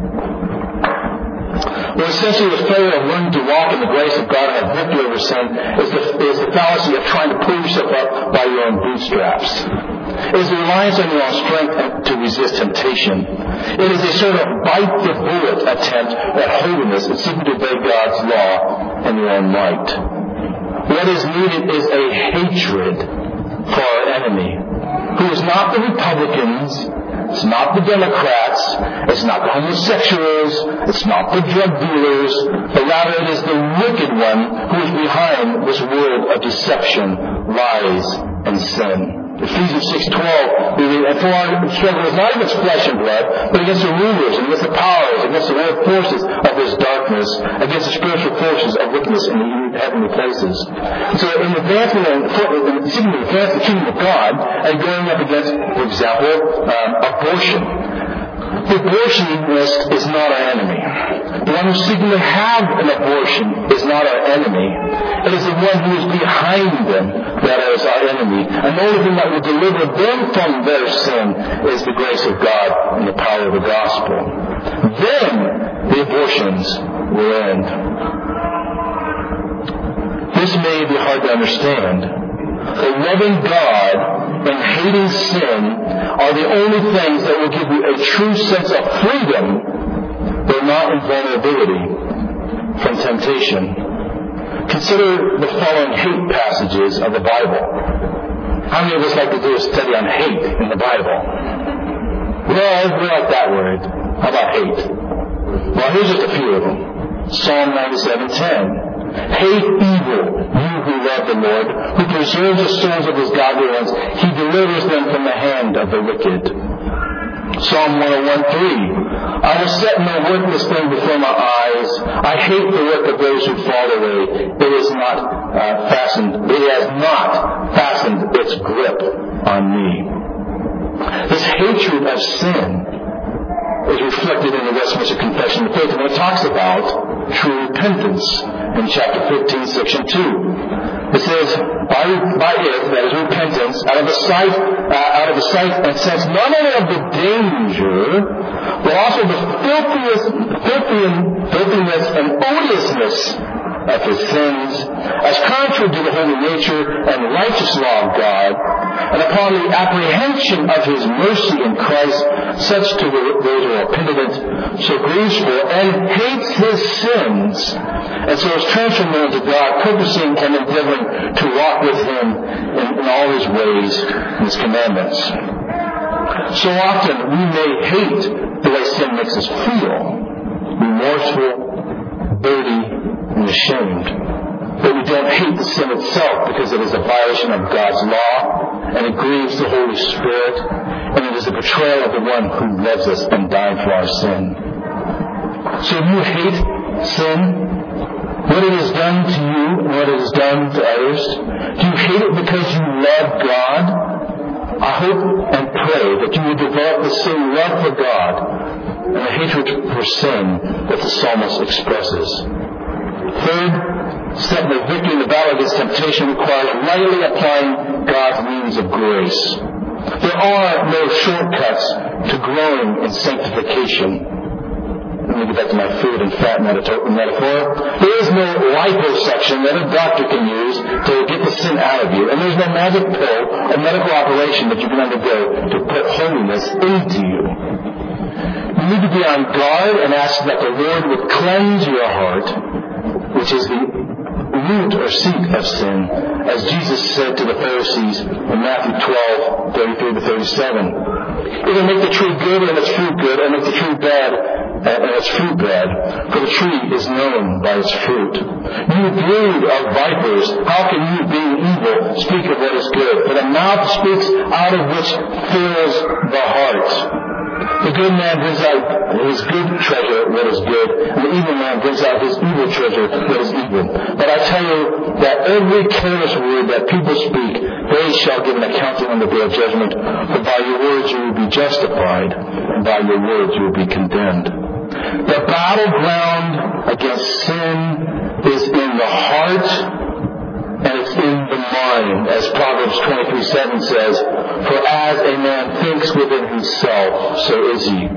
Well, essentially, the failure of learning to walk in the grace of God and have victory over sin is the, is the fallacy of trying to pull yourself up by your own bootstraps. It is the reliance on your own strength to resist temptation. It is a sort of bite-the-bullet attempt at holiness and seeking to obey God's law in your own might. What is needed is a hatred for our enemy, who is not the Republicans, it's not the Democrats, it's not the homosexuals, it's not the drug dealers, but rather it is the wicked one who is behind this world of deception, lies, and sin. Ephesians six twelve, we read, "And for our struggle is not against flesh and blood, but against the rulers, and against the powers, against the world forces of this darkness, against the spiritual forces of wickedness in the heavenly places." So in advancement and seeking to advance the kingdom of God, and going up against, for example, um, abortion. The abortionist is not our enemy. The one who's seeking to have an abortion is not our enemy. It is the one who is behind them that is our enemy. And the only thing that will deliver them from their sin is the grace of God and the power of the gospel. Then the abortions will end. This may be hard to understand. But loving God and hating sin are the only things that will give you a true sense of freedom, though not invulnerability from temptation. Consider the following hate passages of the Bible. How many of us like to do a study on hate in the Bible? Well, we like that word. How about hate? Well, here's just a few of them. Psalm ninety-seven ten. "Hate evil, you who love the Lord, who preserves the souls of his godly ones. He delivers them from the hand of the wicked." Psalm one oh one three. "I will set no worthless thing before my eyes. I hate the work of those who fall away. It is not uh, fastened. It has not fastened its grip on me." This hatred of sin is reflected in the Westminster Confession of Faith, and it talks about true repentance in chapter fifteen, section two. It says, by, by it, that is repentance, out of the sight, uh, out of the sight and sense not only of the danger, but also the filthiness, filthiness, filthiness and odiousness of his sins, as contrary to the holy nature and righteous law of God, and upon the apprehension of his mercy in Christ, such to those who are penitent, so grieves for and hates his sins, and so is transformed into God, purposing and endeavoring to walk with him in, in all his ways and his commandments. So often we may hate the way sin makes us feel, remorseful, dirty, and ashamed. But we don't hate the sin itself because it is a violation of God's law, and it grieves the Holy Spirit, and it is a betrayal of the one who loves us and died for our sin. So if you hate sin, what it has done to you and what it has done to others, do you hate it because you love God? I hope and pray that you will develop the same love for God and the hatred for sin that the psalmist expresses. Third, secondly, victory in the battle against temptation requires rightly applying God's means of grace. There are no shortcuts to growing in sanctification. Let me get back to my food and fat metaphor. There is no liposuction that a doctor can use to get the sin out of you. And there's no magic pill or medical operation that you can undergo to put holiness into you. You need to be on guard and ask that the Lord would cleanse your heart, which is the root or seat of sin, as Jesus said to the Pharisees in Matthew twelve, thirty-three to thirty-seven. Either make the tree good and its fruit good, or make the tree bad and its fruit bad. For the tree is known by its fruit. You brood of vipers, how can you, being evil, speak of what is good? For the mouth speaks out of which fills the heart. The good man brings out his good treasure, what is good, and the evil man brings out his evil treasure, what is evil. But I tell you that every careless word that people speak, they shall give an accounting on the day of judgment. For by your words you will be justified, and by your words you will be condemned. The battleground against sin is in the heart, and it's in the mind, as Proverbs twenty-three seven says, for as a man thinks within himself, so is he.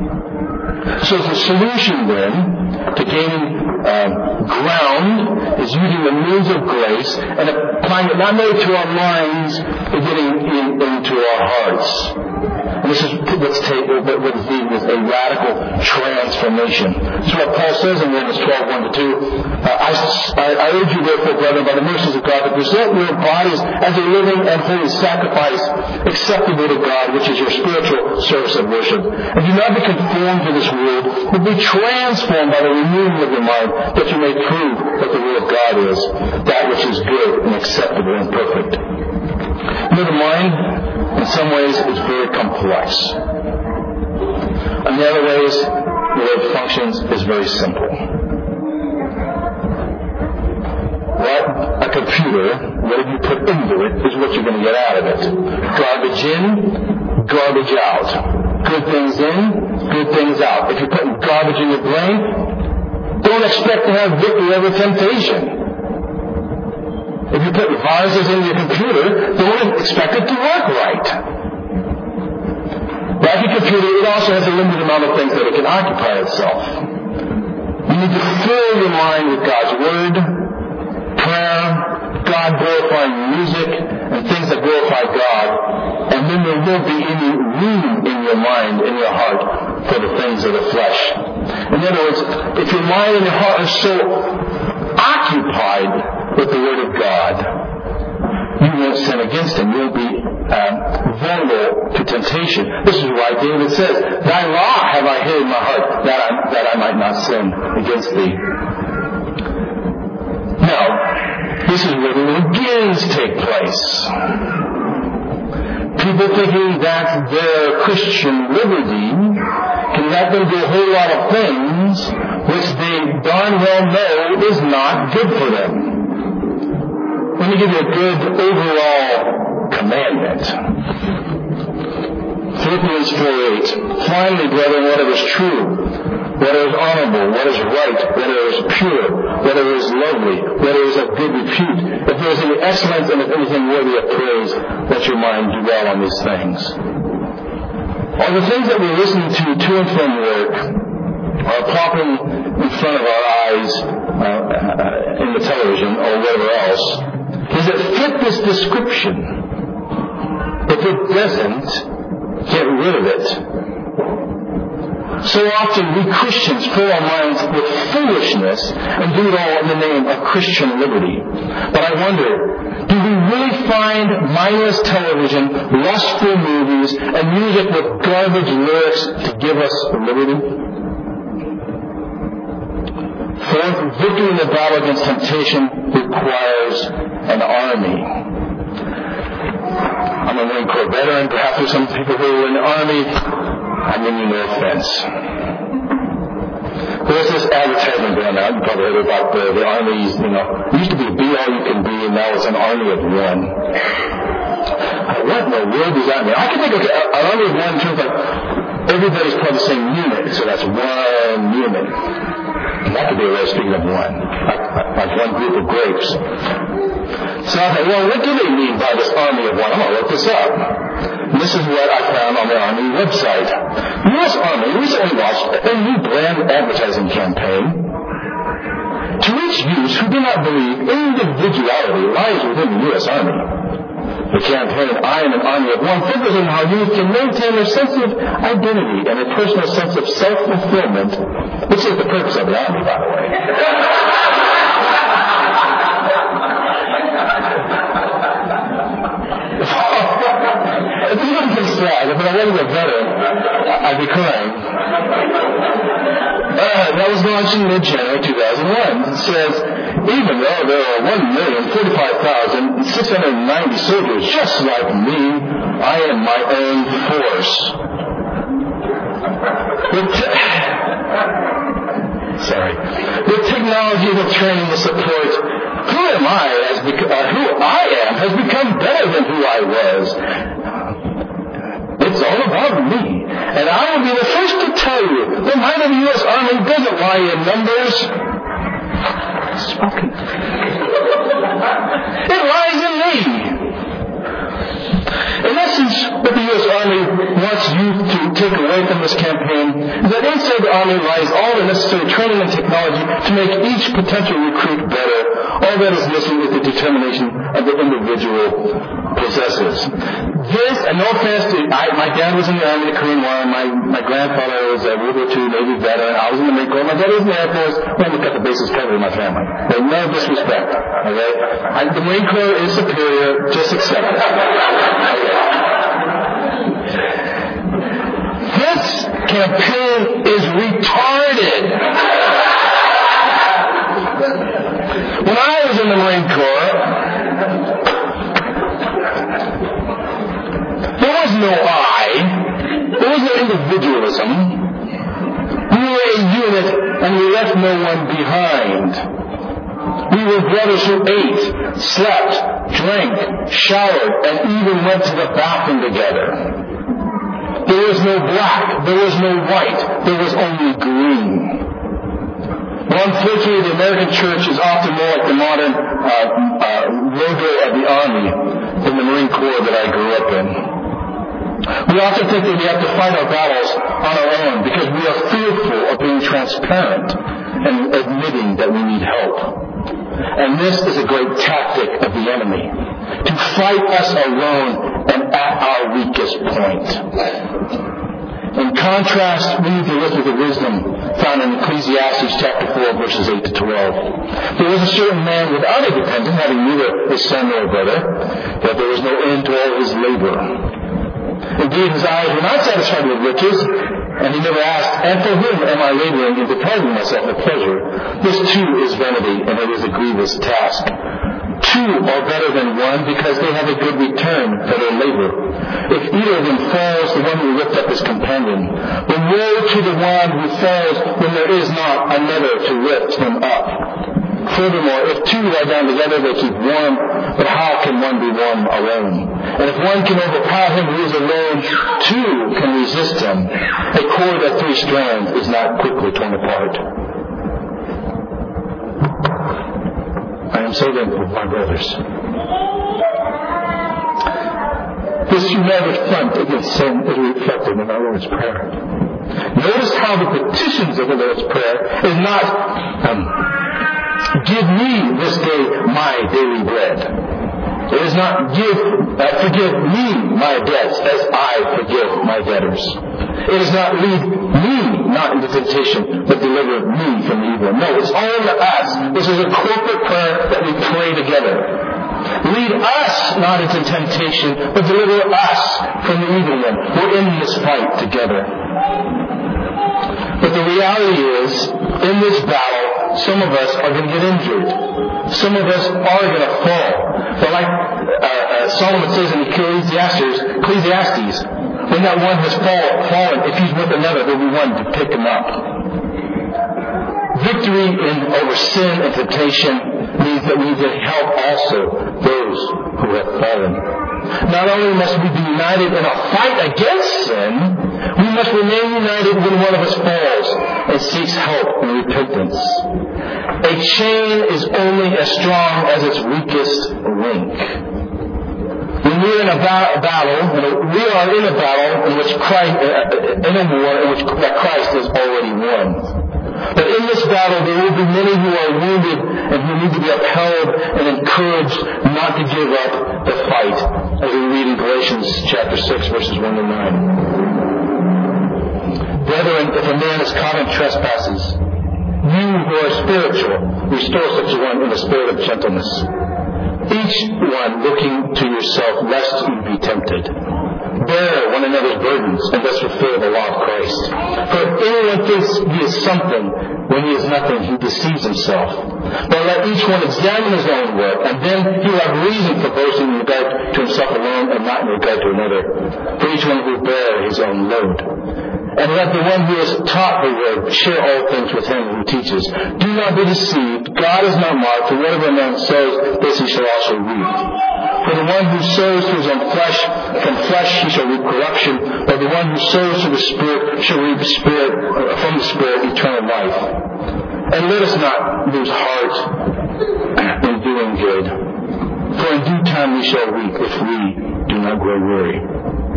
So the solution then to gaining um, ground is using the means of grace and applying it not only to our minds, but getting in, into our hearts. And this is what's taken, what is needed is a radical transformation. That's what Paul says in Romans twelve, one to two. Uh, I, I urge you therefore, brethren, by the mercies of God, to present your bodies as a living and holy sacrifice, acceptable to God, which is your spiritual service of worship. And do not be conformed to this world, but be transformed by the renewing of your mind, that you may prove what the will of God is, that which is good and acceptable and perfect. You know, the mind, in some ways, is very complex. In the other ways, the way it functions is very simple. What a computer, whatever you put into it, is what you're going to get out of it. Garbage in, garbage out. Good things in, good things out. If you're putting garbage in your brain, don't expect to have victory over temptation. If you put viruses in your computer, don't expect it to work right. Like a computer, it also has a limited amount of things that it can occupy itself. You need to fill your mind with God's Word, prayer, God-glorifying music, and things that glorify God, and then there won't be any room in your mind, in your heart, for the things of the flesh. In other words, if your mind and your heart are so occupied with the Word of God, you won't sin against Him. You'll be um, vulnerable to temptation. This is why David says, Thy law have I hid in my heart, that I, that I might not sin against Thee. Now, this is where the little games take place. People thinking that their Christian liberty can let them do a whole lot of things which they darn well know is not good for them. Let me give you a good overall commandment. Philippians four eight. Finally, brethren, whatever is true, whatever is honorable, what is right, whatever is pure, whatever is lovely, whatever is of good repute, if there is any excellence and if anything worthy of praise, let your mind dwell on these things. All the things that we listen to to and from work are popping in front of our eyes uh, in the television or whatever else. Does it fit this description? If it doesn't, get rid of it. So often we Christians fill our minds with foolishness and do it all in the name of Christian liberty. But I wonder, do we really find mindless television, lustful movies, and music with garbage lyrics to give us liberty? Fourth, victory in the battle against temptation requires an army. I'm a Marine Corps veteran. Perhaps there's some people who are in the Army. I mean you no offense. There's this advertisement going on. You probably heard about the, the Army's, you know, it used to be be all you can be, and now it's an army of one. What in the world does that mean? I can think of an army of one in terms of everybody's part of the same unit, so that's one unit. And that could be a way of speaking of one, like, like one group of grapes. So I thought, well, what do they mean by this army of one? I'm going to look this up. And this This is what I found on the Army website. The U S Army recently launched a new brand advertising campaign to reach youths who do not believe individuality lies within the U S Army. The campaign, I Am an Army of One, focuses on how youth can maintain their sense of identity and a personal sense of self-fulfillment, which is the purpose of the Army, by the way. If you look at this slide, if I wasn't a veteran, I'd be crying. Uh, that was launched in mid-January two thousand one. It says, even though there are one million forty-five thousand six hundred ninety soldiers just like me, I am my own force. With te- Sorry. With technology and training and support, who am I as bec- uh, who I am has become better than who I was. It's all about me. And I will be the first to tell you, the might of the U S Army doesn't lie in numbers. Spoken. It lies in me. In essence, what the U S Army wants you to take away from this campaign is that inside the Army lies all the necessary training and technology to make each potential recruit better. All that is missing is the determination of the individual possesses. This, and no offense to, I, my dad was in the Army, the Korean War, my, my grandfather was a World War Two Navy veteran, I was in the Marine Corps, my dad was in the Air Force, we had to cut the bases covered in my family. But no disrespect, okay? I, the Marine Corps is superior, just accept it. Okay. This campaign is retarded. When I was in the Marine Corps, there was no I. There was no individualism. We were a unit and we left no one behind. We were brothers who ate, slept, drank, showered, and even went to the bathroom together. There was no black. There was no white. There was only green. Well, unfortunately, the American church is often more like the modern uh, uh, logo of the Army than the Marine Corps that I grew up in. We often think that we have to fight our battles on our own because we are fearful of being transparent and admitting that we need help. And this is a great tactic of the enemy, to fight us alone and at our weakest point. In contrast, we need to look at the wisdom found in Ecclesiastes chapter four, verses eight to twelve. There was a certain man without a dependent, having neither his son nor brother, yet there was no end to all his labor. Indeed, his eyes were not satisfied with riches, and he never asked, and for whom am I laboring in depriving myself of pleasure? This too is vanity, and it is a grievous task. Two are better than one because they have a good return for their labor. If either of them falls, the one will lift up his companion. But woe to the one who falls when there is not another to lift him up. Furthermore, if two lie down together, they keep warm, but how can one be warm alone? And if one can overpower him who is alone, two can resist him. A cord of three strands is not quickly torn apart. I am so thankful for my brothers. This united front against sin is reflected in our Lord's Prayer. Notice how the petitions of the Lord's Prayer is not, um, give me this day my daily bread. It is not, give, uh, forgive me my debts as I forgive my debtors. It is not, lead me not into temptation, but deliver me from evil. No, it's all to us. This is a corporate prayer that we pray together. Lead us not into temptation, but deliver us from the evil one. We're in this fight together. But the reality is, in this battle, some of us are going to get injured. Some of us are going to fall. But like uh, uh, Solomon says in Ecclesiastes, Ecclesiastes, when that one has fall, fallen, if he's with another, there will be one to pick him up. Victory in over sin and temptation means that we need to help also those who have fallen. Not only must we be united in a fight against sin, we must remain united when one of us falls and seeks help and repentance. A chain is only as strong as its weakest link. We And we are in a ba- battle, you know, we are in a battle in which Christ, uh, in a war in which that Christ has already won. But in this battle, there will be many who are wounded and who need to be upheld and encouraged not to give up the fight, as we read in Galatians chapter six, verses one to nine. Brethren, if a man is caught in trespasses, you who are spiritual, restore such a one in the spirit of gentleness, each one looking to yourself lest you be tempted. Bear one another's burdens and thus fulfill the law of Christ. For if anyone thinks he is something when he is nothing, he deceives himself. But let each one examine his own work, and then he will have reason for boasting in regard to himself alone and not in regard to another. For each one will bear his own load. And let the one who is taught the word share all things with him who teaches. Do not be deceived. God is not mocked. For whatever a man sows, this he shall also reap. For the one who sows to his own flesh, from flesh he shall reap corruption. But the one who sows to the Spirit shall reap spirit, uh, from the Spirit eternal life. And let us not lose heart in doing good. For in due time we shall reap if we do not grow weary.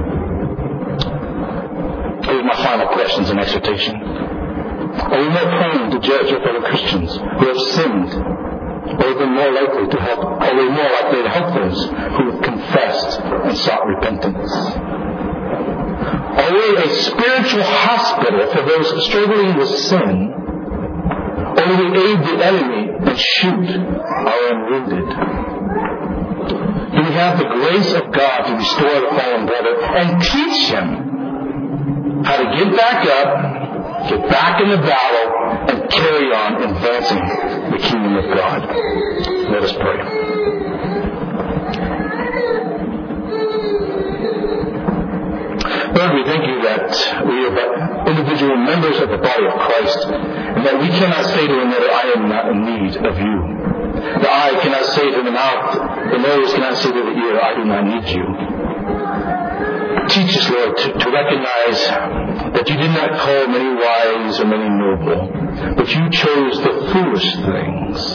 Here's my final questions and exhortation. Are we more prone to judge our fellow Christians who have sinned? Or are we more likely to help, are we more likely to help those who have confessed and sought repentance? Are we a spiritual hospital for those struggling with sin? Or do we aid the enemy and shoot our unwounded? Do we have the grace of God to restore the fallen brother and teach him how to get back up, get back in the battle, and carry on advancing the kingdom of God? Let us pray. Lord, we thank you that we are individual members of the body of Christ, and that we cannot say to another, I am not in need of you. The eye cannot say to the mouth, the nose cannot say to the ear, I do not need you. Teach us, Lord, to, to recognize that you did not call many wise or many noble, but you chose the foolish things.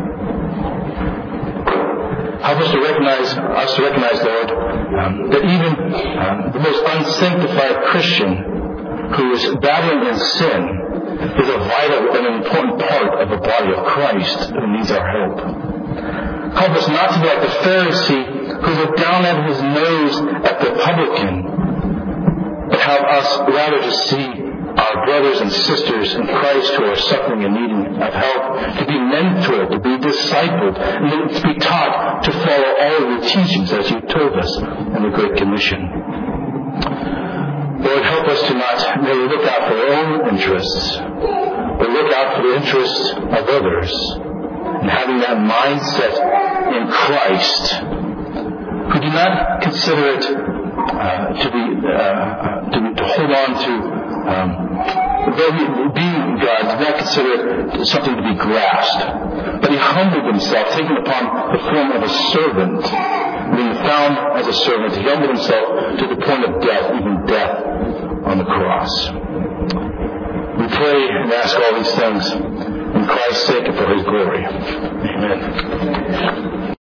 Help us to recognize, us to recognize, Lord, um, that even um, the most unsanctified Christian who is battling in sin is a vital and important part of the body of Christ who needs our help. Help us not to be like the Pharisee who looked down at his nose at the publican, but help us rather to see our brothers and sisters in Christ who are suffering and needing of help, to be mentored, to be discipled, and to be taught to follow all of your teachings as you told us in the Great Commission. Lord, help us to not merely look out for our own interests, but look out for the interests of others, and having that mindset in Christ, who do not consider it uh, to be uh, to, to hold on to. Um, being God, did not consider it something to be grasped, but he humbled himself, taking upon the form of a servant, being found as a servant. He humbled himself to the point of death, even death on the cross. We pray and ask all these things in Christ's sake and for his glory. Amen.